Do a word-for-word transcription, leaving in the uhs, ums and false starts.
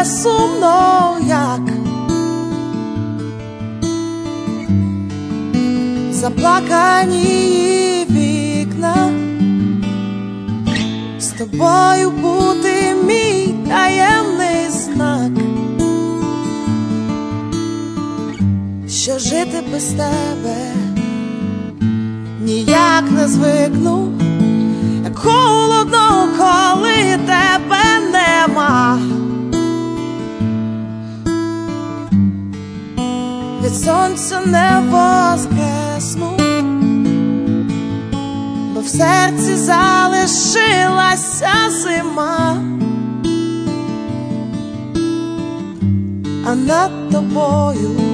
не сумно, як заплакані вікна. З тобою бути мій таємний знак, що жити без тебе ніяк не звикну, як холодно, коли тебе нема. Від сонця не воскресну, бо в серці залишилася зима, а над тобою